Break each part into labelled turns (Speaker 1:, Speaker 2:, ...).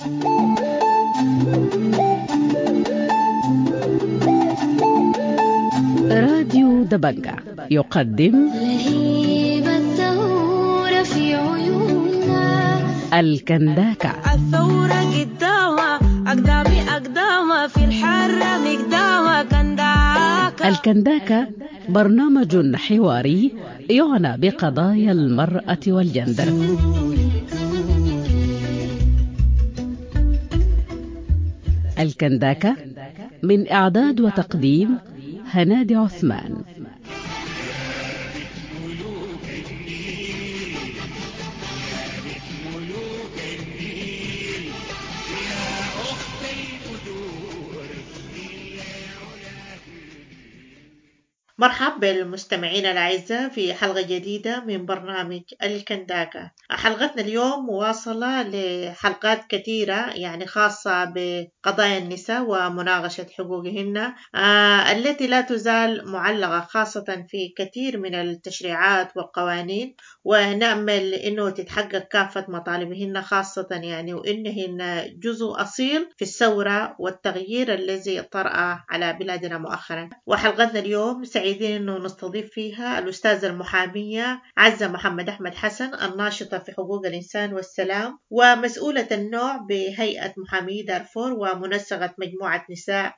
Speaker 1: راديو دبنجة يقدم
Speaker 2: لهيب الثورة في عيوننا،
Speaker 1: الكنداكة.
Speaker 3: الثورة قدامها أقدامها في الحرة مقدامها كنداكة.
Speaker 1: الكنداكة برنامج حواري يعنى بقضايا المرأة والجندر. الكنداكة من إعداد وتقديم هنادي عثمان.
Speaker 4: مرحبا بالمستمعين الأعزاء في حلقة جديدة من برنامج الكنداكة. حلقتنا اليوم مواصلة لحلقات كثيرة يعني خاصة بقضايا النساء ومناقشة حقوقهن التي لا تزال معلقة خاصة في كثير من التشريعات والقوانين، ونأمل أنه تتحقق كافة مطالبهن خاصة يعني وإنهن جزء أصيل في الثورة والتغيير الذي طرأ على بلادنا مؤخرا. وحلقتنا اليوم سعيدين أنه نستضيف فيها الأستاذة المحامية عزة محمد أحمد حسن، الناشطة في حقوق الإنسان والسلام ومسؤولة النوع بهيئة محامي دارفور ومنسقة مجموعة نساء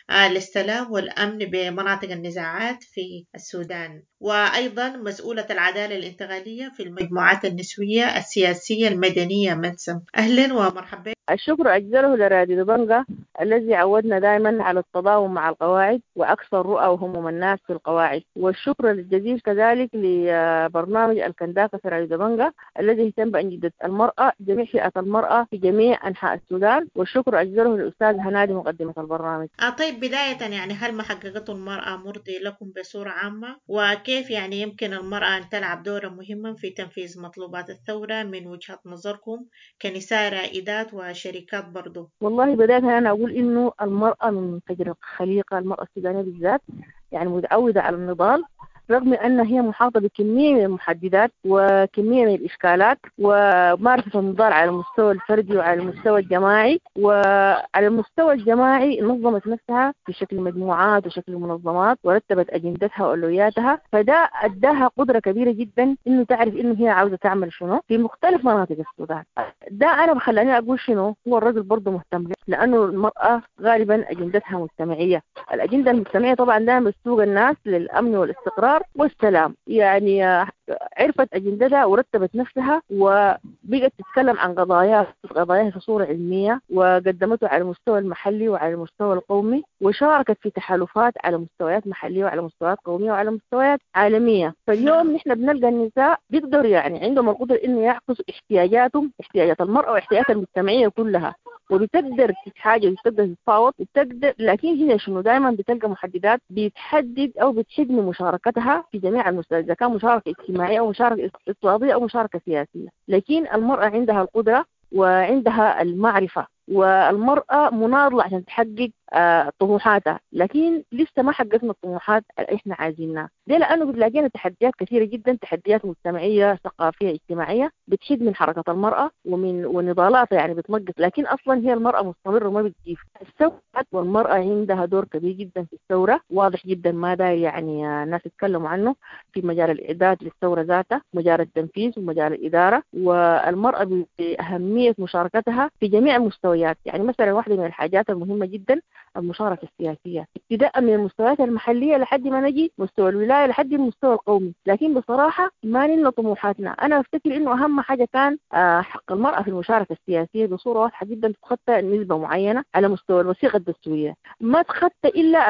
Speaker 4: للسلام والأمن بمناطق النزاعات في السودان، وأيضا مسؤولة العدالة الانتقالية في المجموعات النسوية السياسية المدنية منسم. أهلا ومرحبا.
Speaker 5: الشكر أجزله لراديو دبنجة الذي عودنا دائما على التضامن مع القواعد وأكثر رؤى وهموم الناس في القواعد، والشكر الجزيل كذلك لبرنامج الكنداكة في راديو دبنجة الذي يهتم بأنجدة المرأة جميع فئات المرأة في جميع أنحاء السودان، والشكر أجزله للأستاذ هنادي مقدمة البرنامج.
Speaker 4: طيب بداية يعني هل ما حققته المرأة مرضي لكم بصورة عامة؟ وكيف يعني يمكن المرأة أن تلعب دورا مهما في تنفيذ مطلوبات الثورة من وجهة نظركم كنساء رائدات وشركات برضو؟
Speaker 5: والله بداية أنا أقول إنه المرأة من فجر الخليقة، المرأة السودانية بالذات يعني متعودة على النضال، رغم أن هي محاطة بكمية من المحددات وكمية من الإشكالات، ومعرفة النضال على المستوى الفردي وعلى المستوى الجماعي. وعلى المستوى الجماعي نظمت نفسها في شكل مجموعات وشكل منظمات ورتبت أجندتها وأولوياتها، فده أداها قدرة كبيرة جدا إنه تعرف إنه هي عاوزة تعمل شنو في مختلف مناطق السودان. ده أنا بخلاني أقول شنو هو الرجل برضه مهتم له، لأنه المرأة غالبا أجندتها مجتمعية. الأجندة المجتمعية طبعا ده بتسوق الناس للأمن والاستقرار والسلام، يعني عرفت أجندتها ورتبت نفسها وبقت تتكلم عن قضاياها في صورة علمية، وقدمته على المستوى المحلي وعلى المستوى القومي، وشاركت في تحالفات على مستويات محلية وعلى مستويات قومية وعلى مستويات عالمية. فاليوم نحن بنلقى النساء بيقدروا يعني عندهم القدرة إنه يعكسوا احتياجات المرأة واحتياجات المجتمعية كلها، وبتقدر تتحاجج وبتقدر تتفاوض وبتقدر، لكن هي شنو دائما بتلقى محددات بتحدد أو بتحد من مشاركتها في جميع المستويات، إذا كان مشاركة اجتماعية أو مشاركة اقتصادية أو مشاركة سياسية. لكن المرأة عندها القدرة وعندها المعرفة، والمرأة مناضلة عشان تحقق طموحاتها، لكن لسه ما حققنا الطموحات اللي احنا عايزينها. ده لأنه بتلاقينا تحديات كثيرة جدا، تحديات مجتمعية ثقافية اجتماعية بتشد من حركة المرأة ونضالاتها يعني بتنقص، لكن أصلا هي المرأة مستمرة وما بتجيف. الثورة والمرأة عندها دور كبير جدا في الثورة، واضح جدا ما داير يعني ناس يتكلموا عنه في مجال الإعداد للثورة ذاتها، مجال التنفيذ ومجال الإدارة، والمرأة بأهمية مشاركتها في جميع المستويات. يعني مثلا واحدة من الحاجات المهمة جدا المشاركة السياسية، ابتداء من المستويات المحلية لحد ما نجي مستوى الولاية لحد المستوى القومي. لكن بصراحة ما نلنا طموحاتنا. أنا أفتكر إنه أهم حاجة كان حق المرأة في المشاركة السياسية بصورة واضحة جدا، تخطى نسبة معينة على مستوى الوثيقة الدستورية، ما تخطى إلا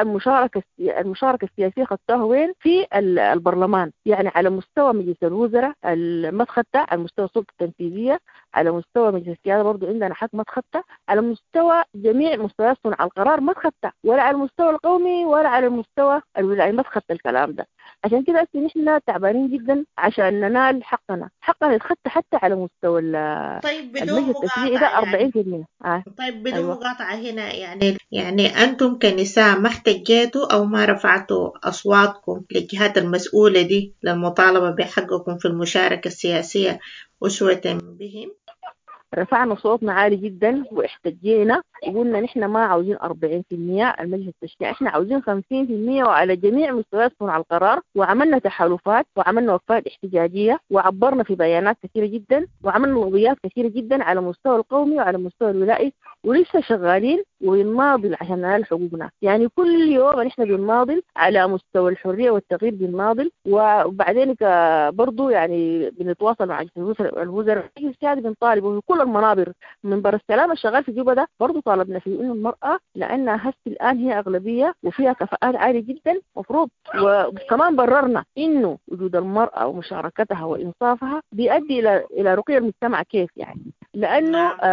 Speaker 5: المشاركة السياسية خطاها وين؟ في البرلمان، يعني على مستوى مجلس الوزراء ما تخطى، على مستوى السلطة التنفيذية، على مستوى مجلس السيادة برضو عندنا حق ما تخطى، على مستوى جميع مستويات صنع القرار ما تخطى، ولا على المستوى القومي ولا على المستوى الولايي ما تخطى الكلام ده. عشان كده نحن تعبانين جدا عشان ننال حقنا يتخطى حتى على مستوى
Speaker 4: طيب بدون
Speaker 5: المجلس التشريعي
Speaker 4: مقاطعة
Speaker 5: ده
Speaker 4: يعني
Speaker 5: 40%.
Speaker 4: طيب بدون
Speaker 5: أيوة.
Speaker 4: مقاطعة هنا يعني أنتم كنساء ما احتجيتوا أو ما رفعتوا أصواتكم للجهات المسؤولة دي للمطالبة بحقكم في المشاركة السياسية أسوة بهم؟
Speaker 5: رفعنا صوتنا عالي جدا واحتجينا وقلنا نحن ما عاوزين 40% المجلس التشريعي، احنا عاوزين 50% وعلى جميع مستويات صنع القرار. وعملنا تحالفات وعملنا وقفات احتجاجية وعبرنا في بيانات كثيرة جدا وعملنا لوبيات كثيرة جدا على المستوى القومي وعلى المستوى الولائي، ولسه شغالين وبنناضل عشان ننال حقوقنا. يعني كل يوم نحن بنناضل على مستوى الحرية والتغيير، بنناضل وبعدين برضو يعني بنتواصل مع الوزراء السيادي، بنطالب وفي كل المنابر. منبر السلام الشغال في جوبا ده برضو طالبنا فيه انه المرأة لانها هسه الان هي اغلبية وفيها كفاءات عالية جدا مفروض، وكمان بررنا انه وجود المرأة ومشاركتها وانصافها بيؤدي الى رقي المجتمع. كيف يعني؟ لانه
Speaker 4: نعم.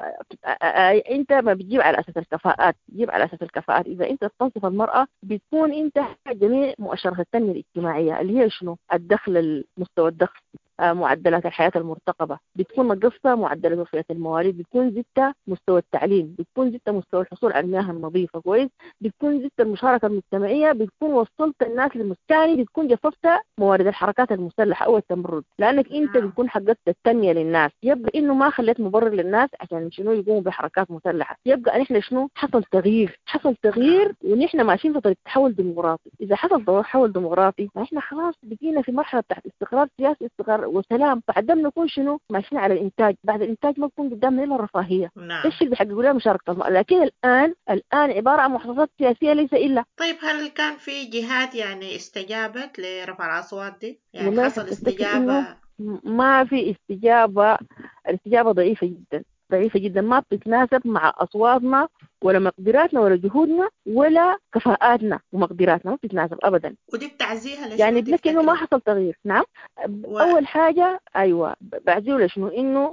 Speaker 5: انت ما بتجيب على اساس الكفاءات، بتجيب على اساس الكفاءات. اذا انت تصف المرأة بتكون انت جميع مؤشرات التنمية الاجتماعية اللي هي شنو؟ الدخل، مستوى الدخل، معدلات الحياة المرتقبة، بتكون نقصتها معدلات وفية المواليد، بتكون زدتها مستوى التعليم، بتكون زدتها مستوى الحصول على المياه النظيفة كويس، بتكون زدت المشاركة المجتمعية، بتكون وصلت الناس للمستاني، بتكون جففت موارد الحركات المسلحة أو التمرد، لأنك أنت بتكون حققت التنمية للناس. يبقى إنه ما خليت مبرر للناس عشان شنو يقوموا بحركات مسلحة، يبقى نحن شنو حصل تغيير، حصل تغيير ونحن ماشيين في طريق تحول ديمقراطي. إذا حصل تحول ديمقراطي فإحنا خلاص بقينا في مرحلة تحت استقرار سياسي، استقرار وسلام. بعدين نكون شنو ماشيين على الإنتاج، بعد الإنتاج ما تكون قدامنا إلا الرفاهية.
Speaker 4: نعم.
Speaker 5: ايش اللي بيحققوا لها مشاركة المرأة؟ لكن الآن عبارة عن محظوظات سياسية ليس إلا.
Speaker 4: طيب هل كان في جهات يعني استجابت لرفع الأصوات دي؟ يعني
Speaker 5: والله
Speaker 4: حصل
Speaker 5: حتفتكر إنه
Speaker 4: استجابة؟
Speaker 5: ما في استجابة، الاستجابة ضعيفة جدا، ضعيفة جدا، ما بتتناسب مع أصواتنا ولا مقدراتنا ولا جهودنا ولا كفاءاتنا ومقدراتنا، ما بتتناسب أبدا.
Speaker 4: ودي بتعزيها لشنو
Speaker 5: يعني بنحكي إنه ما
Speaker 4: تفتكري؟
Speaker 5: حصل تغيير. نعم.
Speaker 4: و...
Speaker 5: أول حاجة أيوة بعزيه لشنو إنه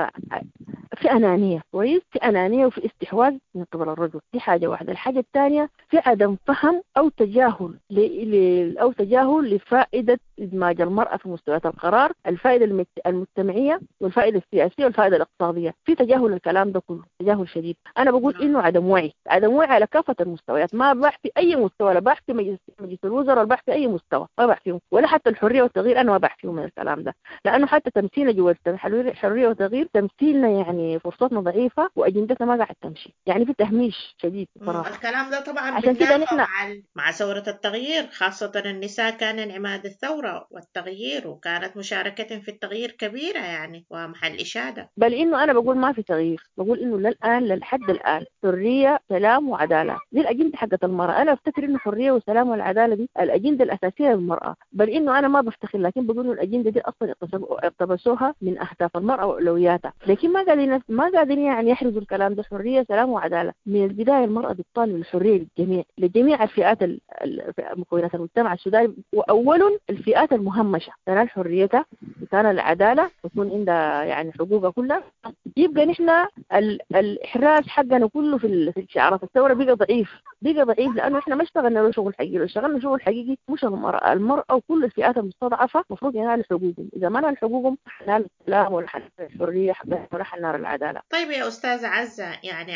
Speaker 5: في أنانية كويس، في أنانية وفي استحواذ من قبل الرجل، دي حاجة واحدة. الحاجة الثانية في عدم فهم أو تجاهل أو تجاهل لفائدة إدماج المرأة في مستويات القرار، الفائدة المجتمعية والفائدة السياسية والفائدة الاقتصادية. في تجاهل الكلام ده كله، تجاهل شديد. أنا بقول إنه عدم وعي، عدم وعي على كافة المستويات، ما بحث في أي مستوى، لا بحث في مجلس الوزراء ولا بحث في أي مستوى، ما بحث فيهم، ولا حتى الحرية والتغيير أنا ما بحث فيهم من الكلام ده. لأنه حتى تمثيلنا جوا الحرية والتغيير تمثيلنا يعني فرصتنا ضعيفة وأجندتنا ما قاعد تمشي، يعني في تهميش شديد صراحة.
Speaker 4: الكلام ده طبعا
Speaker 5: عشان كده
Speaker 4: بتنافى
Speaker 5: نحن
Speaker 4: مع ثورة التغيير، خاصة النساء كان عماد الثورة والتغيير، وكانت مشاركتهم في التغيير كبيرة يعني ومحل إشادة.
Speaker 5: بل إنه أنا بقول ما في تغيير، بقول إنه للآن للحد الآن حرية سلام وعدالة دي الأجندة حقت المرأة. أنا أفتكر إنه حرية وسلام والعدالة دي الأجندة الأساسية للمرأة، بل إنه أنا ما بفتخر، لكن بقول إنه الأجندة دي أصلا اقتبسوها من أهداف المرأة وأولوياتها، لكن ما قاعدين يعني يحرزوا الكلام ده. حرية سلام وعدالة من البداية المرأة بتطالب الحرية لجميع الفئات مكونات المجتمع السوداني، وأول الفئات المهمشة تنال حريتها وتنال العدالة وتكون عندها يعني حقوقها كلها. يبقى نحن الإحراز حقنا كله في الشعارات الثورة بقى ضعيف، لأنه إحنا ما اشتغلنا له شغل حقيقي. لو اشتغلنا شغل حقيقي مش المرأة وكل الفئات المستضعفة المفروض ينالوا حقوقهم. إذا ما نال حقوقهم حنال السلام ولا حنال الحرية ولا حنال العدالة.
Speaker 4: طيب يا أستاذة عزة، يعني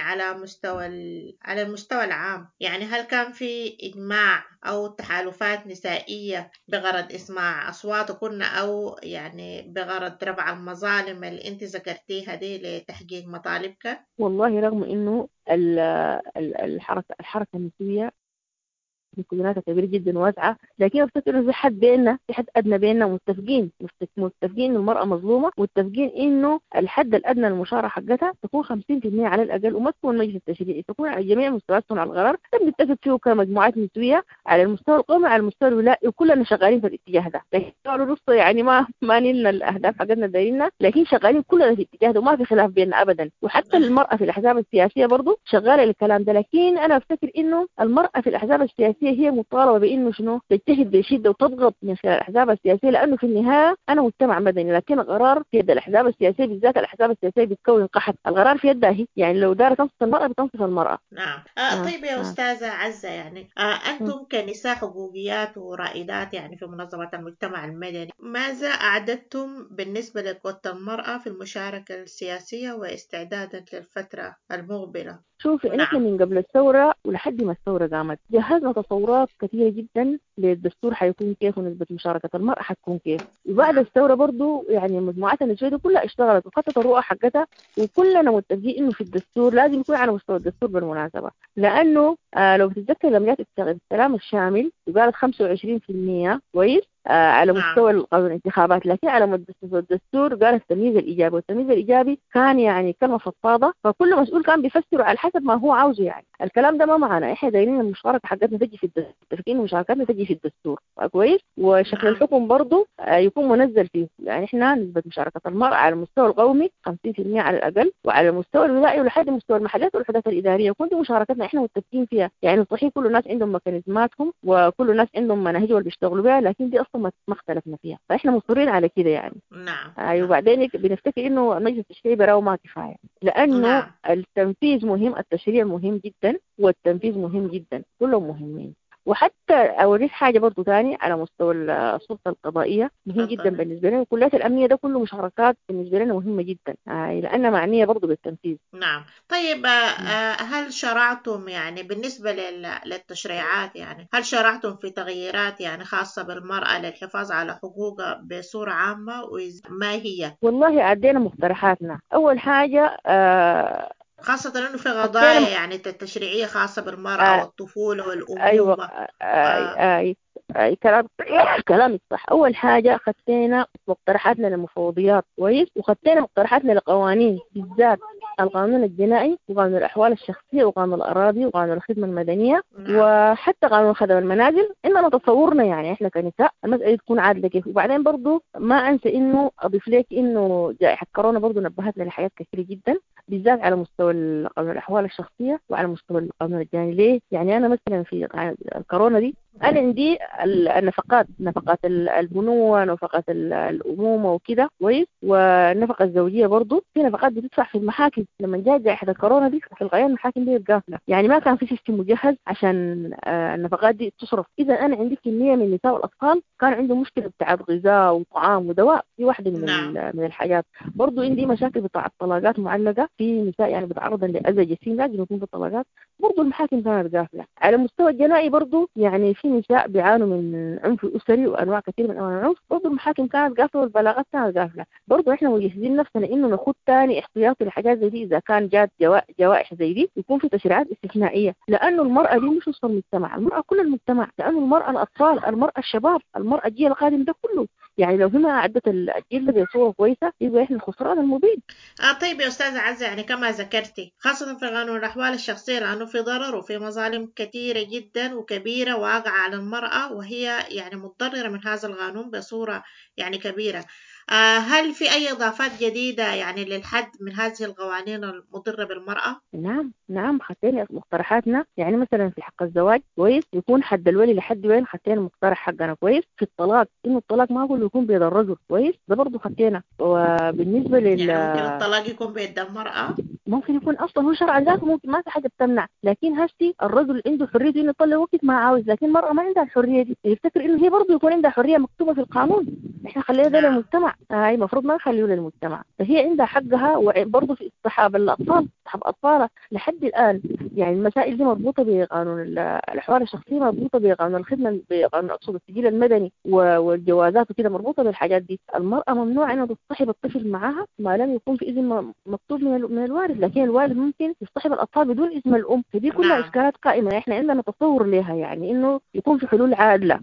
Speaker 4: على المستوى العام، يعني هل كان في إجماع أو تحالفات نسائية بغرض إسماع أصواتكن، أو يعني بغرض رفع المظالم اللي أنت ذكرتيها دي لتحقيق مطالبك؟
Speaker 5: والله رغم إنه الحركة النسوية مكوناتها كبيرة جدا واسعة، لكن أفتكر إنه في حد بيننا، في حد أدنى بيننا، متفقين إنه المرأة مظلومة، متفقين إنه الحد الأدنى للمشاركة حقتها تكون 50% على الأقل، وما تكون مجلس التشريعي، تكون على جميع مستويات صنع القرار. بنتفق فيه كمجموعات نسوية على المستوى القومي على المستوى الولائي، وكلنا شغالين في الاتجاه ده. لكن قالوا نص يعني ما نلنا الأهداف حقتنا دايرينها، لكن شغالين كلنا في الاتجاه ده وما في خلاف بيننا أبدا. وحتى المرأة في الأحزاب السياسية برضو شغالة الكلام ده. لكن أنا أفتكر إنه المرأة في الأحزاب السياسية هي مطالبة بأنه شنو تجتهد بشدة وتضغط من خلال الأحزاب السياسية، لأنه في النهاية أنا مجتمع مدني، لكن القرار في يد الأحزاب السياسية، بالذات الأحزاب السياسية بتكون قحط، القرار في يدها هي. يعني لو دار تنصف المرأة بتنصف المرأة.
Speaker 4: نعم.
Speaker 5: نعم
Speaker 4: طيب يا
Speaker 5: نعم.
Speaker 4: أستاذة عزة، يعني أنتم كنساء حقوقيات ورائدات يعني في منظمة المجتمع المدني، ماذا أعددتم بالنسبة لقوة المرأة في المشاركة السياسية واستعدادا للفترة المقبلة؟
Speaker 5: شوفي
Speaker 4: نعم.
Speaker 5: نحن من قبل الثورة ولحد ما الثورة قامت جهزنا تصورات تصورات كثيرة جدا للدستور حيكون كيف ونسبة مشاركة المرأة حتكون كيف. وبعد الثورة برضو يعني مجموعات النسوية دي كلها اشتغلت وخطت الرؤى حقتها، وكلنا متفقين إنه في الدستور لازم يكون على مستوى الدستور بالمناسبة، لأنه لو بتتذكر لما جات السلام الشامل وقالت 25% كويس على مستوى القانون الانتخابات، لكن على مستوى الدستور قال التمييز الإيجابي، والتمييز الإيجابي كان يعني كلمة فضفاضة، فكل مسؤول كان بيفسره على حسب ما هو عاوزه. يعني الكلام ده ما معنا، احنا دايرين المشاركة حقتنا تجي في الدستور، متفقين مشاركتنا تجي في الدستور كويس، وشكل الحكم برضه يكون منزل فيه. يعني احنا نسبة مشاركة المرأة على المستوى القومي 50% على الأقل، وعلى المستوى الولائي ولحد مستوى المحلات والوحدات الإدارية، وكل مشاركتنا احنا متفقين فيها. يعني صحيح كل الناس عندهم ميكانيزماتهم وكل الناس عندهم مناهجهم اللي بيشتغلوا بها، لكن دي اصلا ما اختلفنا فيها، فاحنا مصرين على كده يعني. وبعدين بنفتكر انه المجلس التشريعي براه ما كفايه، لانه التنفيذ مهم، التشريع مهم جدا والتنفيذ مهم جدا، كلهم مهمين. وحتى اوريك حاجه برضو ثاني على مستوى السلطه القضائيه مهم جدا بالنسبه لنا، وكليات الامنيه ده كله مشاركات بالنسبه لنا مهمه جدا لانها معنيه برضو بالتنفيذ.
Speaker 4: نعم. طيب هل شرعتم يعني بالنسبه للتشريعات، يعني هل شرعتم في تغييرات يعني خاصه بالمراه للحفاظ على حقوقها بصوره عامه، وما هي؟
Speaker 5: والله عدينا مقترحاتنا. اول حاجه
Speaker 4: خاصة إنه في قضايا يعني التشريعية خاصة بالمرأة والطفولة
Speaker 5: أيوة.
Speaker 4: والأمومة.
Speaker 5: كلامك صح. أول حاجة خدتنا مقترحاتنا للمفوضيات كويس، وخدتنا مقترحاتنا لقوانين، بالذات القانون الجنائي وقانون الأحوال الشخصية وقانون الأراضي وقانون الخدمة المدنية وحتى قانون خدم المنازل. إنما تصورنا يعني إحنا كنساء المسألة تكون عادلة كيف. وبعدين برضو ما أنسى إنه أضيف لك إنه جائحة كورونا برضو نبهتنا لحاجات كثيرة جدا، بالذات على مستوى قانون الأحوال الشخصية وعلى مستوى القانون الجنائي. ليه؟ يعني أنا مثلا في الكورونا دي أنا عندي نفقات البنوة، نفقات الأمومة وكده كويس، والنفقة الزوجية برضو في نفقات بتدفع في المحاكم. لما جاء جائحة الكورونا دي في الغيان المحاكم دي قافلة، يعني ما كان في سيستم مجهز عشان النفقات دي تصرف. إذا أنا عندي كمية من النساء والأطفال كان عندهم مشكلة بتاعت غذاء وطعام ودواء، في واحدة من الحاجات. برضو عندي مشاكل بتاعت طلاقات معلقة، في نساء يعني بتعرض لأذى جسيم لازم يكون في الطلاقات، برضو المحاكم كانت قافلة. على مستوى الجنائي برضو يعني في نساء بيعانوا من عنف أسري وأنواع كثير من أنواع العنف، برضو المحاكم كانت قافلة والبلاغات كانت قافلة. برضو إحنا مجهزين نفسنا إنه نخوض تاني احتياطي لحاجات زي دي إذا كان جات جوائح زي دي، يكون في تشريعات استثنائية، لأنه المرأة دي مش نصف المجتمع، المرأة كل المجتمع، لأنه المرأة الأطفال، المرأة الشباب، المرأة الجيل القادم ده كله. يعني لو هنا عدت الجيل ده بصورة كويسة يبقى إحنا الخسران المبين.
Speaker 4: طيب يا أستاذة عزة، يعني كما ذكرتي خاصة في قانون الأحوال الشخصية، لأنه في ضرر وفي مظالم كثيرة جدا وكبيرة واقعة على المرأة، وهي يعني متضررة من هذا القانون بصورة يعني كبيرة. هل في أي إضافات جديدة يعني للحد من هذه القوانين المضرة بالمرأة؟
Speaker 5: نعم خدتين مقترحاتنا. يعني مثلا في حق الزواج كويس يكون حد الولي لحد وين، خدتين مقترح حقنا كويس. في الطلاق إنه الطلاق ما كله يكون بيد الرجل كويس، ده برضه خدتينا. وبالنسبة
Speaker 4: يعني ممكن الطلاق يكون بيد المرأة،
Speaker 5: ممكن يكون اصلا هو شرع ذاته، ممكن ما في حاجه بتمنع، لكن هسي الرجل عنده حريته انه يطلق وقت ما عاوز، لكن المراه ما عندها الحريه دي. يفتكر انه هي برضه يكون عندها حريه مكتوبه في القانون، احنا خلينا ده للمجتمع، هاي المفروض ما نخليه للمجتمع، فهي عندها حقها. وبرضه في اصطحاب الاطفال، اصطحاب اطفالها لحد الان، يعني المسائل دي مربوطه بقانون الاحوال الشخصيه، مربوطه بقانون الخدمه، بقانون اقصد السجل المدني والجوازات وكده، مربوطه بالحاجات دي. المراه ممنوع انها تصطحب الطفل معها ما لم يكون في اذن مكتوب من الوالد، لكن الوالد ممكن يصطحب الاطفال بدون اذن الام. فدي كلها اشكالات قائمه، احنا عندنا تصور لها، يعني انه يكون في حلول عادله،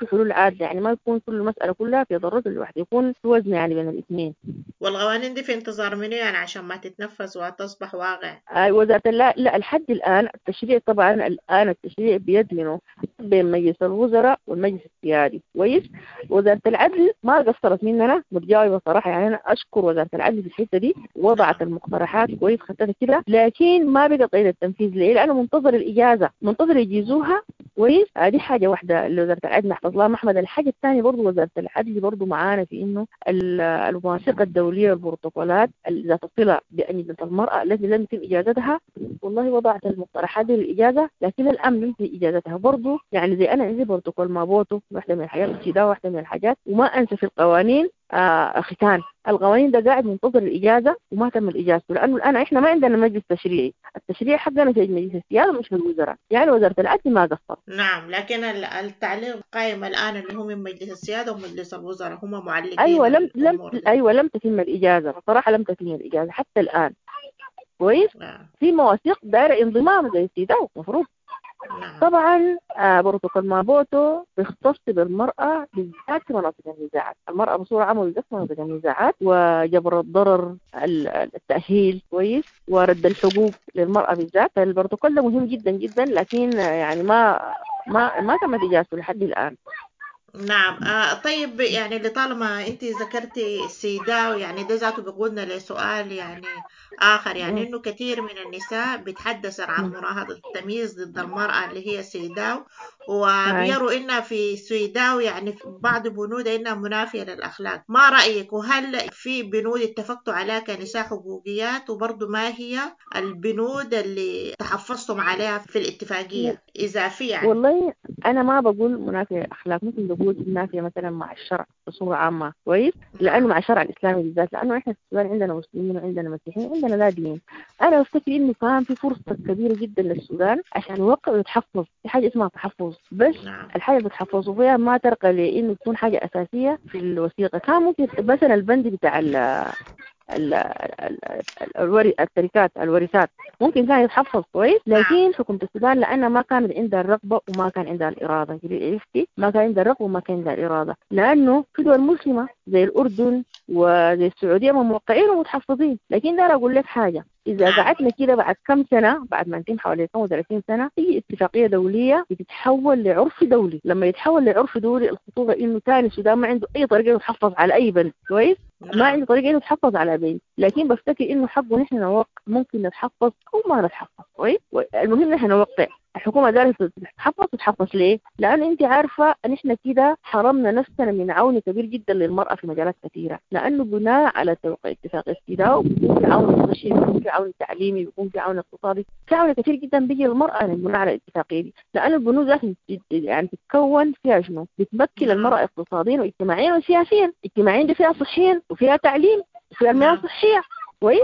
Speaker 5: يعني ما يكون كل المساله كلها في ضرورة الواحد، يكون في وزن يعني بين الاثنين.
Speaker 4: والقوانين دي في انتظار منه يعني عشان ما تتنفذ وتصبح واقع؟
Speaker 5: وزارة لا لحد الان التشريع، طبعا الان التشريع بيد منه بين مجلس الوزراء والمجلس السيادي كويس. وزارة العدل ما قصرت مننا، متجاوبة صراحة، يعني أنا أشكر وزارة العدل في الحتة دي، وضعت المقترحات كويس خدتها كده، لكن ما بقى قيد التنفيذ. ليه؟ لأنه منتظر الإجازة، منتظر يجيزوها كويس. دي حاجة واحدة اللي وزارة العدل نحفظ لها محمد. الحاجة الثانية برضو وزارة العدل برضو معانا في إنه المواثيق الدولية والبروتوكولات ذات الصلة بأنجبة المرأة التي لم يتم إجازتها، والله وضعت المقترحات للإجازة، لكن الأمن لم يتم إجازتها برضو. يعني زي أنا عندي بروتوكول مابوتو واحدة من الحاجات، السيداء واحدة من الحاجات. وما أنسى في القوانين ختان. القوانين ده قاعد منتظر الإجازة وما تم إجازته، لأنه الآن إحنا ما عندنا مجلس تشريعي. التشريع حقنا في مجلس السيادة مش في الوزراء، يعني وزارة العدل ما قصر.
Speaker 4: نعم، لكن التعليق قائم الآن اللي هو من مجلس السيادة ومجلس الوزراء هم معلقين
Speaker 5: أيوة
Speaker 4: الأمور دي.
Speaker 5: لم تتم الإجازة بصراحة، لم تتم الإجازة حتى الآن. كويس.
Speaker 4: نعم.
Speaker 5: في مواثيق دائرة انضمام زي السيداو مفروض.
Speaker 4: نعم.
Speaker 5: طبعا بروتوكول مابوتو بيختص بالمرأة بالذات في مناطق النزاعات. المرأة بصورة عامة بالذات في مناطق النزاعات وجبر الضرر، التأهيل كويس، ورد الحقوق للمرأة بالذات. البروتوكول ده مهم جدا جدا، لكن يعني ما تمت إجازته لحد الآن.
Speaker 4: نعم. طيب، يعني لطالما انت ذكرتي السيداو، يعني ده ذاته بيقودنا لسؤال يعني آخر، يعني انه كثير من النساء بيتحدثن عن مناهضة التمييز ضد المرأة اللي هي سيداو،
Speaker 5: هاي.
Speaker 4: وبيروا انها في سيداو يعني في بعض بنود انها منافية للأخلاق. ما رأيك؟ وهل في بنود اتفقتوا عليها كنساء حقوقيات؟ وبرضه ما هي البنود اللي تحفظتم عليها في الاتفاقية إذا في يعني؟
Speaker 5: والله أنا ما بقول منافية أخلاق، ممكن بقول منافية مثلا مع الشرع بصورة عامة كويس، لأنه
Speaker 4: نعم.
Speaker 5: مع الشرع الإسلامي بالذات، لأنه إحنا في السودان عندنا مسلمين وعندنا مسيحيين عندنا لا دين. أنا أفتكر إنه كان في فرصة كبيرة جدا للسودان عشان يوقع ويتحفظ في حاجة اسمها تحفظ، بس
Speaker 4: نعم.
Speaker 5: الحاجة اللي بتحفظوا فيها ما ترقى لإنه تكون حاجة أساسية في الوثيقة. كان ممكن مثلا البند بتاع التركات الورثات ممكن كان يتحفظ كويس،
Speaker 4: نعم.
Speaker 5: لكن حكومة السودان لأنها ما كانت عندها الرغبة وما كان عندها الإرادة. عرفتي؟ ما كان عندها الرغبة وما كان عندها الإرادة، لأنه في دول مسلمة زي الأردن وزي السعودية هم موقعين ومتحفظين. لكن ده أقول لك حاجة، إذا
Speaker 4: نعم.
Speaker 5: قعدنا كده بعد كم سنة، بعد ما نتم حوالي 35 سنة، تيجي اتفاقية دولية بتتحول لعرف دولي. لما يتحول لعرف دولي الخطورة إنه تاني السودان ما عنده أي طريقة يتحفظ على أي بلد كويس، ما
Speaker 4: نعم.
Speaker 5: عنده طريقة إنه يتحفظ على بيت. لكن بفتكر إنه حقه نحن نوقع، ممكن نتحفظ أو ما نتحفظ كويس. المهم نحن نوقع. الحكومة دارت تتحفظ ليه؟ لأن أنت عارفة أن إحنا كده حرمنا نفسنا من عون كبير جدا للمرأة في مجالات كثيرة، لأنه بناء على توقيع اتفاق السيداو بيكون في عون بشري، بيكون في عون تعليمي، بيكون في عون اقتصادي، في عون كثير جدا بيجي للمرأة من بناء على الاتفاقية دي. لأن البنود ذاتها يعني تتكون فيها شنو؟ بتمكن
Speaker 4: نعم.
Speaker 5: المرأة اقتصاديا واجتماعيا وسياسيا. اجتماعيا دي فيها صحيا وفيها تعليم وفيها المياه
Speaker 4: نعم.
Speaker 5: الصحية كويس.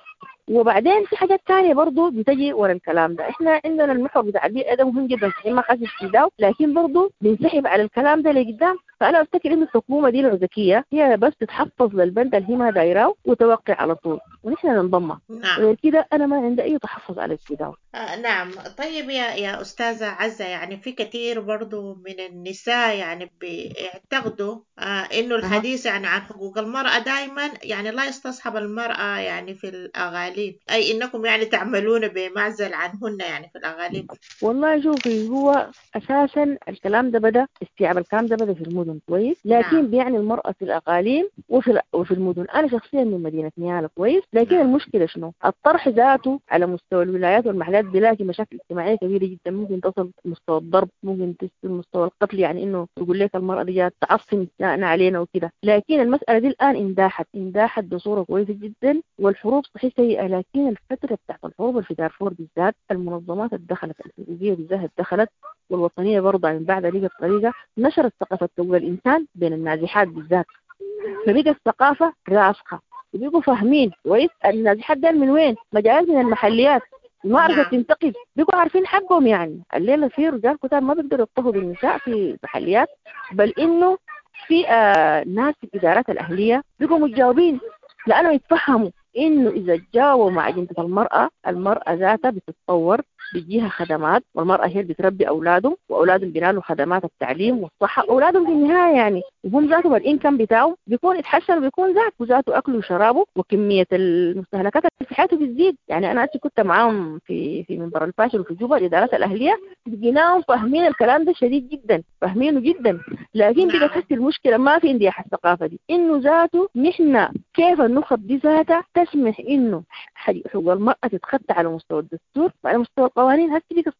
Speaker 5: وبعدين في حاجات تانية برضو بتجي ورا الكلام ده. احنا عندنا المحور بتاع البيئة ده مهم جدا في ما خاص استيداو، لكن برضو بنسحب على الكلام ده لقدام. فأنا أفتكر إن الحكومة دي لو ذكية هي بس تتحفظ للبلد اللي هي ما دايراه وتوقع على طول ونحن ننضمها.
Speaker 4: نعم.
Speaker 5: غير كده أنا ما عندي أي تحفظ على استيداو.
Speaker 4: نعم. طيب يا أستاذة عزة، يعني في كثير برضو من النساء يعني بيعتقدوا إنه
Speaker 5: أها.
Speaker 4: الحديث يعني عن حقوق المرأة دائما يعني لا يستصحب المرأة يعني في الأغاليب، أي إنكم يعني تعملون بمعزل عنهن يعني في الأغاليب.
Speaker 5: والله شوفي، هو أساسا الكلام ده بدأ، استيعاب الكلام ده بدأ في المدن كويس،
Speaker 4: نعم.
Speaker 5: لكن بيعني المرأة في الأقاليم وفي المدن. أنا شخصيا من مدينة نيالا كويس، لكن
Speaker 4: نعم.
Speaker 5: المشكلة شنو؟ الطرح ذاته على مستوى الولايات والمحلات بيلاقي مشاكل اجتماعية كبيرة جدا، ممكن تصل مستوى الضرب، ممكن تصل مستوى القتل، يعني إنه يقول لك المرأة دي جات تعصم نسائنا علينا وكده. لكن المسألة دي الآن انداحت بصورة كويسة جدا، والحروب صحيح سيئة، لكن الفترة بتاعت الحروب اللي في دارفور بالذات المنظمات الدخلت الحقوقية بالذات دخلت، والوطنية برضه من بعد لقت طريقة نشرت ثقافة حقوق الإنسان بين النازحات بالذات، فبقت الثقافة راسخة وبقوا فاهمين كويس النازحات دول من وين، مجالات من المحليات ما عرفت
Speaker 4: نعم.
Speaker 5: تنتقد، بقوا عارفين حقهم. يعني الليلة في رجال كتار ما بيقدروا يضطهدوا النساء في محليات، بل إنه في ناس في الإدارات الأهلية بقوا متجاوبين، لأنه يتفهموا إنه إذا تجاوبوا مع جنة المرأة ذاتها بتتطور، بيجيها خدمات، والمرأة هي اللي بتربي أولادهم، وأولادهم بينالوا خدمات التعليم والصحة. أولادهم في النهاية يعني وهم ذاتهم الإنكم بتاعه بيكون يتحسن، وبيكون ذاته أكله وشرابه، وكمية المستهلكات اللي في حياته بتزيد. يعني أنا كنت معاهم في منبر الفاشل وفي جوبا الإدارات الأهلية، بقيناهم فاهمين الكلام ده شديد جدا، فاهمينه جدا. لكن بقى
Speaker 4: نعم.
Speaker 5: تحس المشكلة ما في اندياح الثقافة دي، إنه ذاته نحن كيف النخب دي ذاتها تسمح إنه حقوق المرأة تتخطى على مستوى الدستور وعلى مستوى القوانين. هسه بقى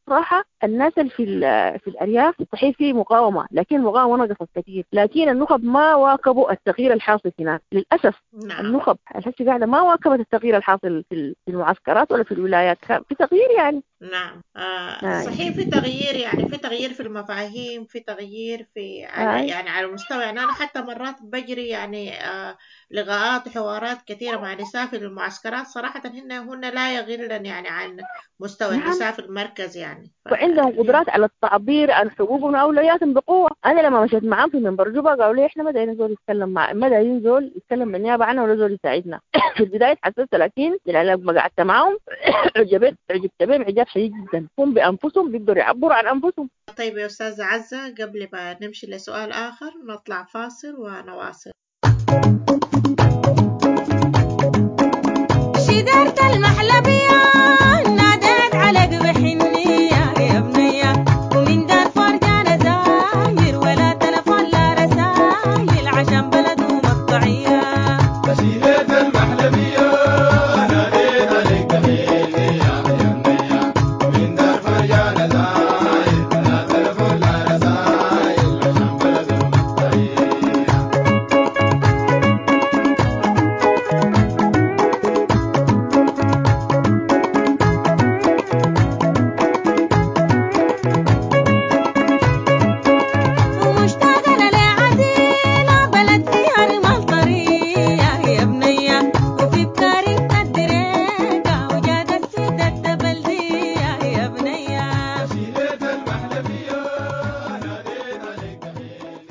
Speaker 5: صراحة الناس اللي في الأرياف صحيح في مقاومة، لكن المقاومة نقصت كثير، لكن النخب ما واكبوا التغيير الحاصل هناك للأسف.
Speaker 4: نعم.
Speaker 5: النخب الحسي قاعدة ما واكبت التغيير الحاصل في المعسكرات ولا في الولايات، في تغيير يعني.
Speaker 4: نعم.
Speaker 5: آه.
Speaker 4: صحيح في تغيير، يعني في تغيير في المفاهيم، في تغيير في على
Speaker 5: آه.
Speaker 4: يعني على المستوى. يعني أنا حتى مرات بجري يعني لقاءات وحوارات كثيرة مع نساء في المعسكرات، صراحة هن لا يغلن يعني عن مستوى
Speaker 5: نعم،
Speaker 4: النساء في المركز يعني.
Speaker 5: وعندهم قدرات على التعبير عن حقوقهم وأولوياتهم بقوة. أنا لما مشيت معاهم في منبر جوبا قالوا لي إحنا ما دايرين زول يتكلم ما دايرين زول يتكلم بالنيابة عنا ولا زول يساعدنا. في البداية حسست، لكن لما قعدت معاهم عجبت بهم عجاب شديد جدا. هم بأنفسهم بيقدروا يعبروا عن أنفسهم.
Speaker 4: طيب يا أستاذة عزة، قبل ما نمشي لسؤال آخر نطلع فاصل ونواصل.
Speaker 3: شدرت المحلبية ناديت عليك بحنية يا بنية، ومن دار فرجانة زاير ولا تلفون لا رسايل عشان بلده مقطعية.
Speaker 6: شدرت المحلبية ناديت عليك بحنية يا بنية، ومن دار فرجانة زاير ولا تلفون لا رسايل عشان بلده مقطعية.
Speaker 3: ومشتاقة لعديلة بلد فيها رمال طرية يا بنية، وفي بكاري الدريقة وجاد السيدة بلدية يا بنية.
Speaker 6: شدرت المحلبية ناديت عليك بحنية.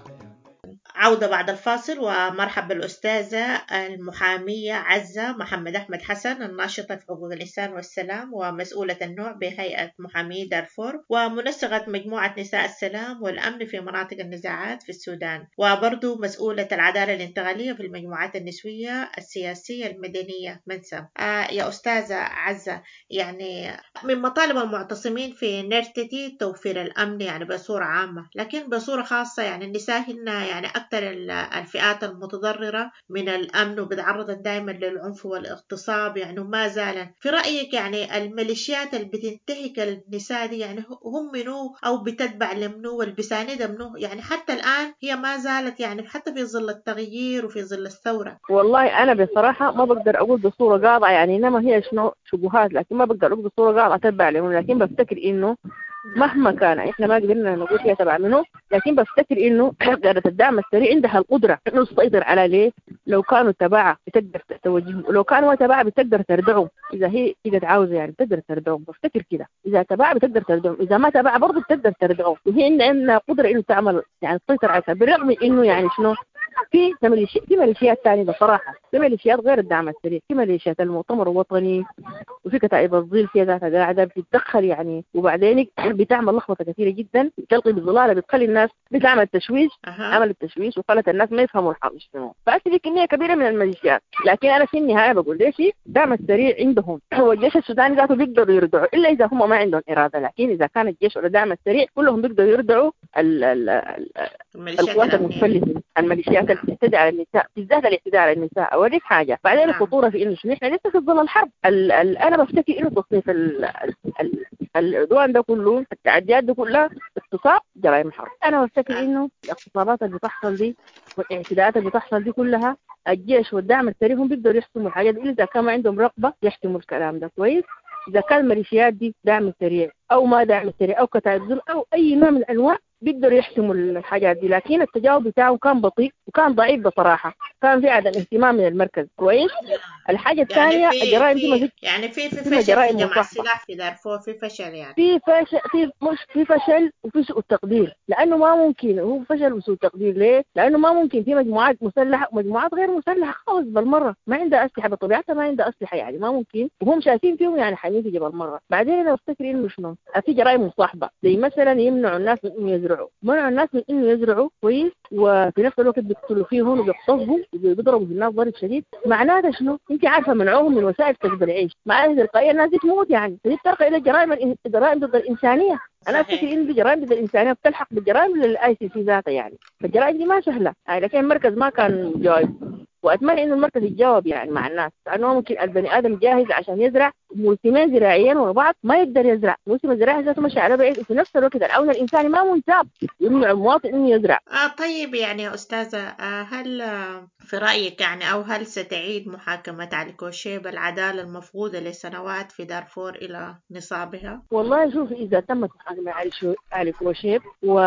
Speaker 4: عودة بعد الفاصل، ومرحب بالأستاذة المحامية عزة محمد أحمد حسن، الناشطة في حقوق الإنسان والسلام ومسؤولة النوع بهيئة محامي دارفور، ومنسقة مجموعة نساء السلام والأمن في مناطق النزاعات في السودان، وبرضو مسؤولة العدالة الانتقالية في المجموعات النسوية السياسية المدنية منسم. يا أستاذة عزة، يعني من مطالب المعتصمين في نرتدي توفير الأمن يعني بصورة عامة، لكن بصورة خاصة يعني النساء هن يعني أكثر الفئات المتضررة من الأمن، وبتعرض دائما للعنف والاغتصاب يعني. وما زال في رأيك يعني الميليشيات اللي بتنتهك النساء دي يعني هم منو أو بتتبع لمنو والبساندة منو؟ يعني حتى الآن هي ما زالت يعني حتى في ظل التغيير وفي ظل الثورة.
Speaker 5: والله أنا بصراحة ما بقدر أقول بصورة قاطعة يعني، إنما هي شنو شبهات، لكن ما بقدر أقول بصورة قاطعة تبع لهم. لكن بفتكر إنه مهما كان إحنا ما قدرنا نقول فيها تبع منه، لكن بفتكر إنه قادة الدعم السريع عندها القدرة إنه تسيطر على ليه. لو كانوا تبعها بتقدر توجههم، ولو كانوا تبعها بتقدر تردعهم إذا هي عاوزة يعني بتقدر تردعهم. بفتكر كده إذا تبعها بتقدر تردعهم، إذا ما تبعها برضه بتقدر تردعهم. وهي عندنا قدرة إنه تعمل يعني تسيطر عليها، بالرغم إنه يعني شنو في ميليشيات تانية بصراحة، في ميليشيات غير الدعم السريع، في ميليشيات المؤتمر الوطني وفي كتائب الظل كده قاعدة بتتدخل يعني، وبعدين بتعمل لخبطة كثيرة جدا، تلقي بالظلالة، بتخلي الناس بتعمل تشويش. عمل التشويش وخلت الناس ما يفهموا الحق شنو. فأسي كمية كبيرة من الميليشيات. لكن أنا في النهاية بقول ليش الدعم السريع عندهم هو الجيش السوداني ذاته بيقدروا يردعوا، إلا إذا هم ما عندهم إرادة. لكن إذا كان الجيش ولا الدعم السريع كلهم بيقدروا يردعوا القوات المتفلتة، الميليشيات اللي بتعتدي على النساء، بالذات الاعتداء على النساء. أوريك حاجة بعدين الخطورة في إنه شنو إحنا لسه في ظل الحرب. أنا بفتكر إنه تصنيف العدوان ده كله، التعديات دي كلها اغتصاب جرائم حرب. أنا بفتكر إنه الاغتصابات اللي بتحصل دي والاعتداءات اللي بتحصل دي كلها الجيش والدعم السريع هم بيقدروا يحسموا الحاجات دي إذا كان ما عندهم رغبة يحسموا الكلام ده كويس. إذا كان الميليشيات دي دعم سريع أو ما دعم سريع أو كتائب ظل أو أي نوع من الأنواع بيقدروا يحسموا الحاجات دي، لكن التجاوب بتاعه كان بطيء وكان ضعيف بصراحة. كان في عدم اهتمام من المركز كويس. الحاجة الثانية
Speaker 4: يعني
Speaker 5: الجرائم دي
Speaker 4: في فشل
Speaker 5: جرائم
Speaker 4: في جمع
Speaker 5: مصاحبة،
Speaker 4: السلاح في دارفور، في فشل يعني
Speaker 5: في فشل، في فشل وفي سوء التقدير. لأنه ما ممكن، هو فشل وسوء تقدير. ليه؟ لأنه ما ممكن في مجموعات مسلحة ومجموعات غير مسلحة خالص بالمرة، ما عندها أسلحة بطبيعتها، ما عندها أسلحة يعني ما ممكن، وهم شايفين فيهم يعني حامين في جبل مرة. بعدين أنا أفتكر إنه شنو في جرائم مصاحبة، زي مثلا يمنعوا الناس من إنه يزرعوا، منعوا الناس من إنه يزرعوا كويس، وفي نفس الوقت بيقتلوا فيهم وبيغتصبوا وبيضربوا في الناس ضرب شديد. معناته شنو؟ أنت عارفة منعوهم من وسائل كسب العيش، معناته تلقائيا الناس دي تموت يعني، دي بترقى إلى جرائم ضد الإنسانية. أنا أفتكر إن الجرائم ضد الإنسانية بتلحق بالجرائم للآي سي سي ذاتها يعني، فالجرائم دي ما سهلة يعني. لكن المركز ما كان جايب وأتمنى إنه المركز يتجاوب يعني مع الناس، لأنه ممكن البني آدم جاهز عشان يزرع موسمين زراعيين ورا بعض ما يقدر يزرع، موسم الزراعي ذاته مشي على بعيد، وفي نفس الوقت العون الإنساني ما منتاب يمنع المواطن إنه يزرع.
Speaker 4: طيب يعني يا أستاذة، هل في رأيك يعني أو هل ستعيد محاكمة علي كوشيب العدالة المفقودة لسنوات في دارفور إلى نصابها؟
Speaker 5: والله شوف، إذا تمت محاكمة علي كوشيب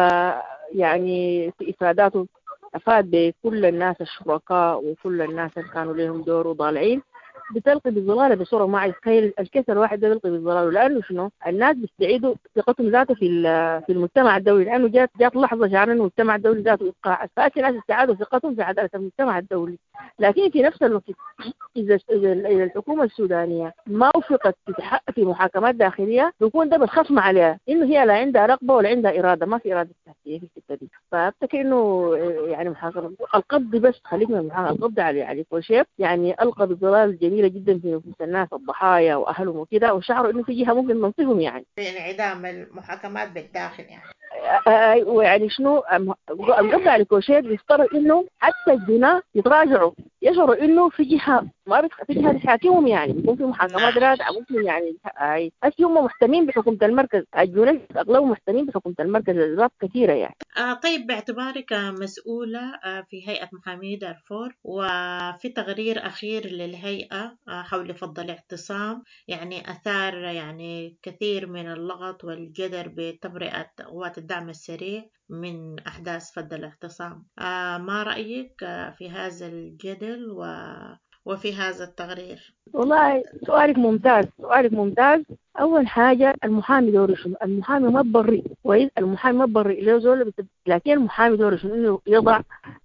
Speaker 5: ويعني في إفاداته أفاد بكل الناس الشركاء وكل الناس اللي كانوا لهم دور وضالعين، بتلقي بظلاله بصوره ما يتخيل الكسر الواحد ده بيلقي بظلاله، لانه شنو الناس بيستعيدوا ثقتهم ذاته في المجتمع الدولي، لانه جات لحظه شعر انه المجتمع الدولي ذاته يتقاعد، فاتي ناس استعادوا ثقتهم في عداله المجتمع الدولي. لكن في نفس الوقت إذا الحكومة السودانية ما وفقت في محاكمات داخلية، بيكون ده بالخصم عليها إنه هي لا عندها رغبة ولا عندها إرادة، ما في إرادة تحتية في الحتة دي. فأفتكر إنه يعني محاكمة القبض بس، خليك من المحاكمة القبض على كوشيب، يعني ألقى بظلال جميلة جدا في نفوس الناس الضحايا وأهلهم وكده، وشعروا إنه في جهة ممكن تنصفهم يعني
Speaker 4: بانعدام المحاكمات بالداخل يعني.
Speaker 5: ويعني شنو القبض على كوشيب يفترض إنه حتى الزنا يتراجعوا، يشعروا إنه في جهة ما في جهة تحاكمهم، يعني بيكون في محاكمات رادعة ممكن يعني هسي هم محتمين بحكومة المركز، الجنود أغلبهم محتمين بحكومة المركز لأسباب كثيرة يعني.
Speaker 4: طيب باعتبارك مسؤولة في هيئة محامي دارفور، وفي تقرير أخير للهيئة حول فض الاعتصام يعني أثار يعني كثير من اللغط والجدل بتبرئة قوات الدعم السريع من أحداث فض الاعتصام، ما رأيك في هذا الجدل وفي هذا التقرير؟
Speaker 5: والله سؤالك ممتاز، سؤالك ممتاز. أول حاجة المحامي دوره شنو؟ المحامي ما بريء كويس، المحامي ما بريء له زول، لكن المحامي دوره شنو؟ إنه يضع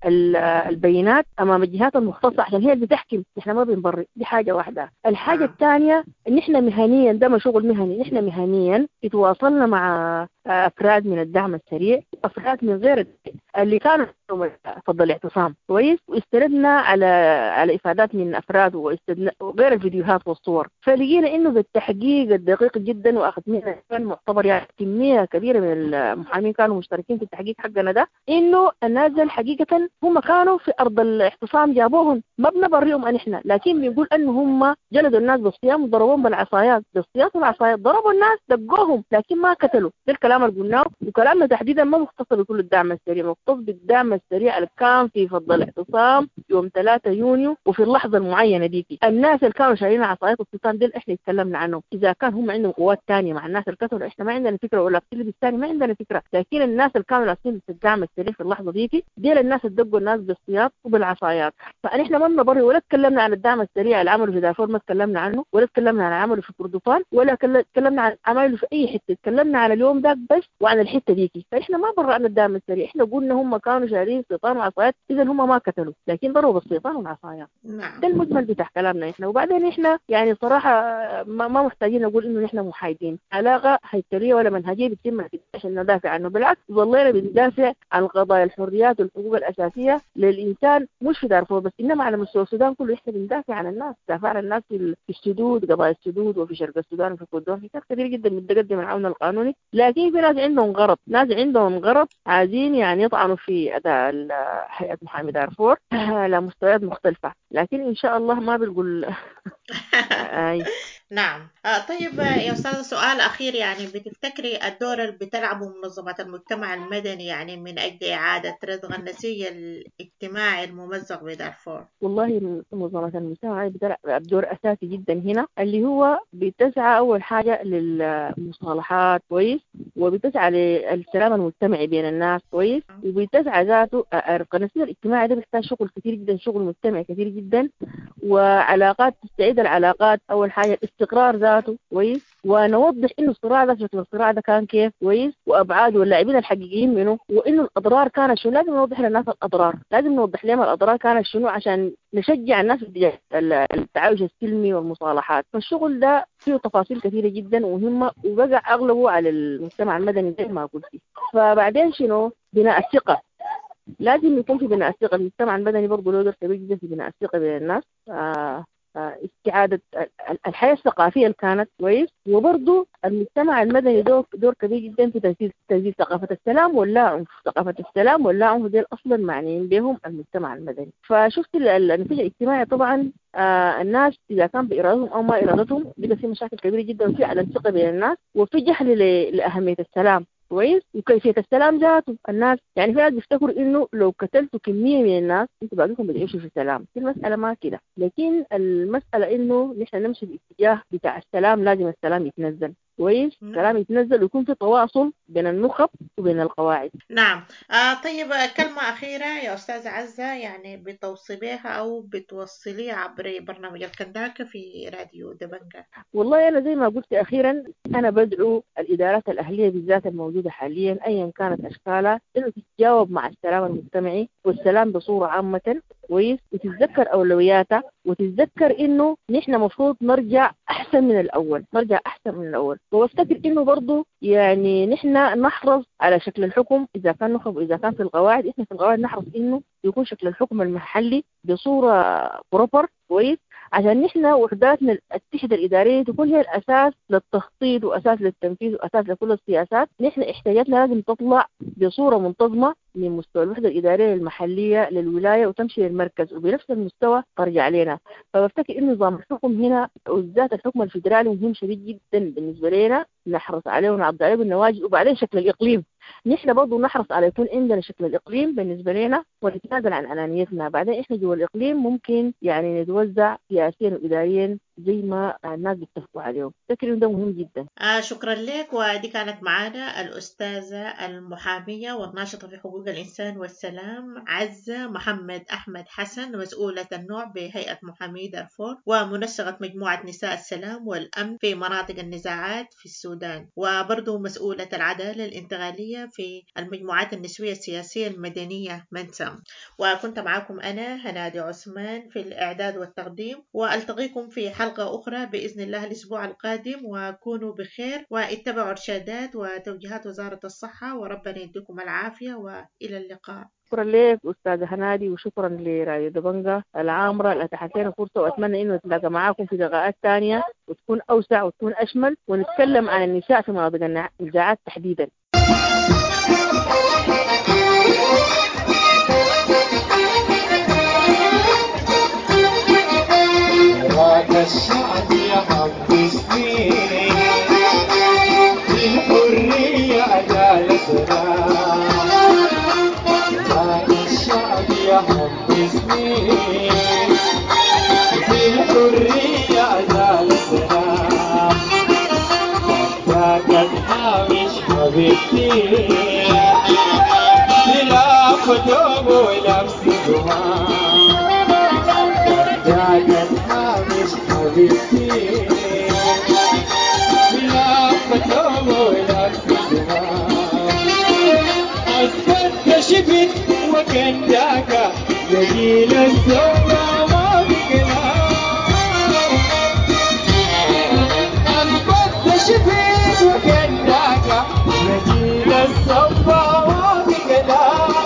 Speaker 5: البينات أمام الجهات المختصة عشان هي اللي تحكم، إحنا ما بنبرئ، دي حاجة واحدة. الحاجة الثانية إن إحنا مهنيا، ده ما شغل مهني، إحنا مهنيا اتواصلنا مع أفراد من الدعم السريع، أفراد من غير اللي كانوا فضل الاعتصام كويس، واستندنا على إفادات من أفراد وغير الفيديوهات والصور، فلقينا إنه بالتحقيق الدقيق جدا وأخذ منا كان معتبر يعني كمية كبيرة من المحامين كانوا مشتركين في التحقيق حقنا ده، إنه الناس حقيقة هم كانوا في أرض الاعتصام، جابوهم ما بنبرئهم أن إحنا، لكن بنقول إنه هم جلدوا الناس بالصيام وضربوهم بالعصايات، بالصياط والعصايات ضربوا الناس دقوهم، لكن ما قتلوا. ده الكلام اللي قلناه، وكلامنا تحديدا ما مختص بكل الدعم السريع، مختص بالدعم السريع اللي كان في فض الاعتصام يوم 3 يونيو وفي اللحظة المعينة دي. الناس اللي كانوا شايلين عصايات السلطان دي احنا اتكلمنا عنهم، إذا كان هم عندهم قوات ثانية مع الناس اللي قتلوا احنا ما عندنا فكرة، ولا اللي الثاني ما عندنا فكرة، لكن الناس اللي كانوا لابسين في الدعم السريع في اللحظة دي الناس اللي دقوا الناس بالسياط وبالعصايات. فنحن ما بنبرر ولا تكلمنا عن الدعم السريع اللي عمله في دارفور، ما تكلمنا عنه، ولا تكلمنا عن عمله في كردفان، ولا تكلمنا عن عمله في أي حتة، تكلمنا على اليوم ده بس وعن الحتة ديكي. فإحنا ما برأنا الدعم السريع، إحنا قلنا هم كانوا شايلين سيطان وعصايات، إذا هم ما قتلوا لكن ضربوا بالسيطان والعصايات.
Speaker 4: نعم.
Speaker 5: ده المجمل بتاع كلامنا إحنا. وبعدين إحنا يعني صراحة ما محتاجين نقول إنه إحنا محايدين، علاقة هيكلية ولا منهجية بتتم عشان ندافع عنه، بالعكس ظلينا بندافع عن قضايا الحريات والحقوق الأساسية للإنسان، مش في دارفور بس إنما على مستوى السودان كله. إحنا بندافع عن الناس، دافع عن الناس في السدود، قضايا السدود، وفي شرق السودان وفي كردون، في ناس كثير جدا بتقدم العون القانوني، لكن في ناس عندهم غرض، ناس عندهم غرض عايزين يعني يطعنوا في أداء هيئة محامي دارفور على مستويات مختلفة، لكن إن شاء الله ما بنقول
Speaker 4: نعم. طيب يا أستاذ، سؤال أخير، يعني بتفتكري الدور اللي بتلعبه منظمات المجتمع المدني يعني من أجل إعادة رتق النسيج الاجتماعي الممزق بدارفور؟
Speaker 5: والله منظمات المجتمع بتلعب دور أساسي جدا هنا، اللي هو بتسعى أول حاجة للمصالحات كويس، وبتسعى للسلام المجتمعي بين الناس كويس، وبتسعى ذاته النسيج الاجتماعي ده بيحتاج شغل كثير جدا، شغل مجتمعي كثير جدا، وعلاقات، تستعيد العلاقات، أول حاجة استقرار ذاته كويس، ونوضح إنه الصراع ده، شكل الصراع ده كان كيف كويس، وأبعاده واللاعبين الحقيقيين منه، وإنه الأضرار كانت شنو. لازم نوضح للناس الأضرار، لازم نوضح لهم الأضرار كانت شنو عشان نشجع الناس في التعايش السلمي والمصالحات. فالشغل ده فيه تفاصيل كثيرة جدا ومهمة، وبقى أغلبه على المجتمع المدني زي ما قلت. فبعدين شنو؟ بناء الثقة، لازم يكون في بناء الثقة. المجتمع المدني برضه له دور كبير جدا في بناء الثقة بين الناس. استعادة الحياة الثقافية اللي كانت كويس. وبرضه المجتمع المدني دور كبير جدا في تسجيل ثقافة السلام واللاعنف. ثقافة السلام واللاعنف دي أصلا معنيين بهم المجتمع المدني. فشفت النتيجة الاجتماعية طبعا الناس إذا كان بإرادتهم أو ما إرادتهم بيبقى في مشاكل كبيرة جدا وفي عدم ثقة بين الناس وفي جهل لأهمية السلام كويس وكيفية السلام ذاته. الناس يعني في ناس بيفتكروا إنه لو قتلتوا كمية من الناس أنتوا باقيكم بتعيشوا في سلام. في المسألة ما كده، لكن المسألة إنه نحن نمشي باتجاه بتاع السلام. لازم السلام يتنزل كويس، السلام يتنزل ويكون في تواصل بين النخب وبين القواعد.
Speaker 4: نعم. طيب، كلمة أخيرة يا أستاذة عزة، يعني بتوصي أو بتوصليها عبر برنامج الكنداكة في راديو دبنجة.
Speaker 5: والله أنا زي ما قلت أخيرا أنا بدعو الإدارات الأهلية بالذات الموجودة حاليا أيا كانت أشكالها إنه تتجاوب مع السلام المجتمعي والسلام بصورة عامة كويس، وتتذكر أولوياتها وتتذكر إنه نحن مفروض نرجع أحسن من الأول، نرجع أحسن من الأول. وافتكر إنه برضو يعني نحن نحرص على شكل الحكم إذا كان نخب وإذا كان في القواعد. إحنا في القواعد نحرص إنه يكون شكل الحكم المحلي بصورة بروبر كويس، عشان نحن وحداتنا التحدة الإدارية تكون هي الأساس للتخطيط وأساس للتنفيذ وأساس لكل السياسات. نحن احتياجاتنا لازم تطلع بصورة منتظمة من مستوى الوحدة الإدارية المحلية للولاية وتمشي للمركز وبنفس المستوى ترجع لنا. فبفتكر إنه نظام الحكم هنا وذات الحكم الفيدرالي مهم شديد جدا بالنسبة لنا، نحرص عليه ونعض عليه بالنواجذ. وبعدين شكل الإقليم نحن برضو نحرص على يكون عندنا شكل الإقليم بالنسبة لنا ونتنازل عن أنانيتنا. بعدين إحنا جوا الإقليم ممكن يعني نتوزع سياسيا وإداريا زي ما الناس بيتفقوا عليهم. فكر إنه ده مهم جدا.
Speaker 4: شكرا لك. ودي كانت معنا الأستاذة المحامية والناشطة في حقوق الإنسان والسلام عزة محمد أحمد حسن، مسؤولة النوع بهيئة محامي دارفور ومنسقة مجموعة نساء السلام والأمن في مناطق النزاعات في السودان، وبرضو مسؤولة العدالة الانتقالية في المجموعات النسوية السياسية المدنية منسم. وكنت معكم أنا هنادي عثمان في الإعداد والتقديم، وألتقيكم في حلقة أخرى بإذن الله الأسبوع القادم، وكونوا بخير واتبعوا إرشادات وتوجيهات وزارة الصحة، وربنا يديكم العافية وإلى اللقاء.
Speaker 5: شكرا لك أستاذة هنادي وشكرا لراديو دبنجة العامرة اللي أتحتنا فرصة، وأتمنى إنه نتلاقى معاكم في لقاءات تانية وتكون أوسع وتكون أشمل ونتكلم عن النساء في مناطق النزاعات تحديدا.
Speaker 6: راك الشعب يحبسني بالحرية أجالسنا. راك الشعب يحبسني بالحرية أجالسنا. راك الحامش حبيبتي بلا فتوب ونفسي جمال. راك الحامش حبيبتي بلا فتوب ونفسي جمال. أثبت شفت وكنداك جميل السما ما بكلام. أثبت شفت وكنداك جميل السما ما بكلام.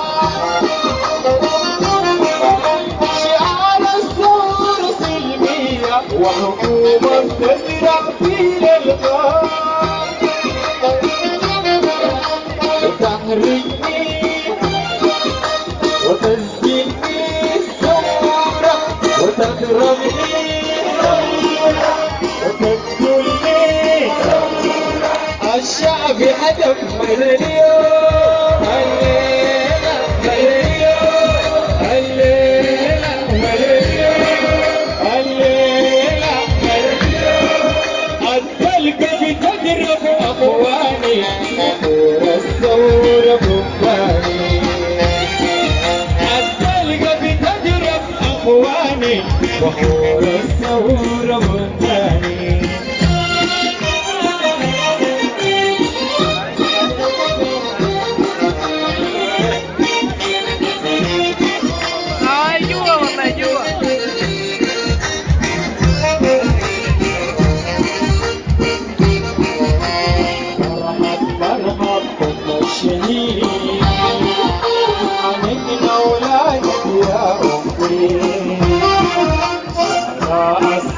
Speaker 6: شعار الثورة سلمية وحكومة تزرع فينا الغار وتحرجني وتسجنني الثورة وتضربني وتقتلني. الشعب هدف اليوم الليلة اليوم الليلة الليلة اليوم. الثلج بتضرب أخواني وحور الثورة بكاني. الثلج بتضرب أخواني وحور الثورة بكاني. مرحب أم الشهيد من أولادك يا أمي.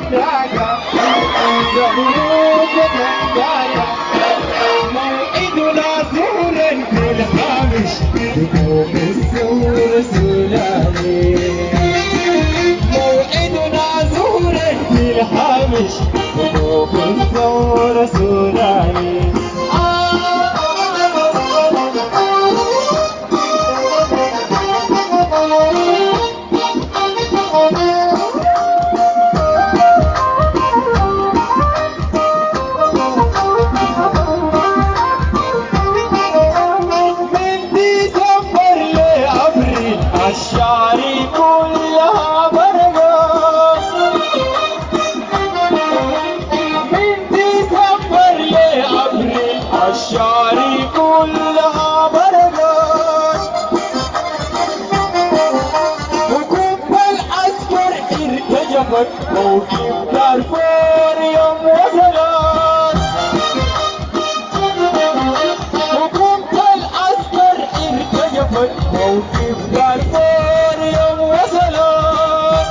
Speaker 6: كنداكا زهور كنداكا موعدنا زهرا في الهامش بدون الثورة سوداني موعدنا زهرا في الهامش بدون الثورة سوداني الشعري كلها برقة من ديسمبر لأبريل الشعري كلها برقة حكومة العسكر ارتجفت موقف دارفور يوم وصلت حكومة العسكر ارتجفت موقف دارفور يوم وصلت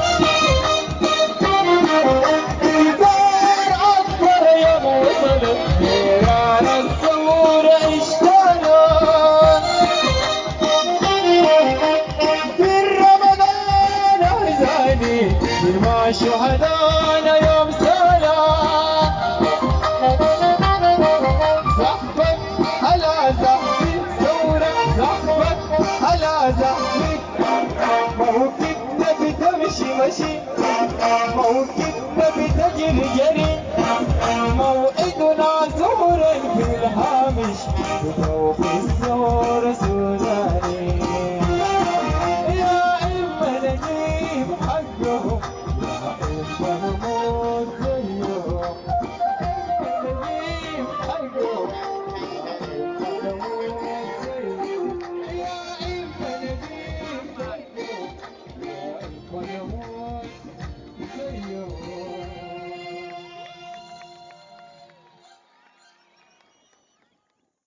Speaker 6: إيثار أكبر يوم وصلت نيران الثورة اشتعلت في رمضان أحزاني بما شهدانا يوم صلاة زحفت على زحفي ثورة زحفت على زحفي موقفنا بتمشي مشي موقفنا بتجري جري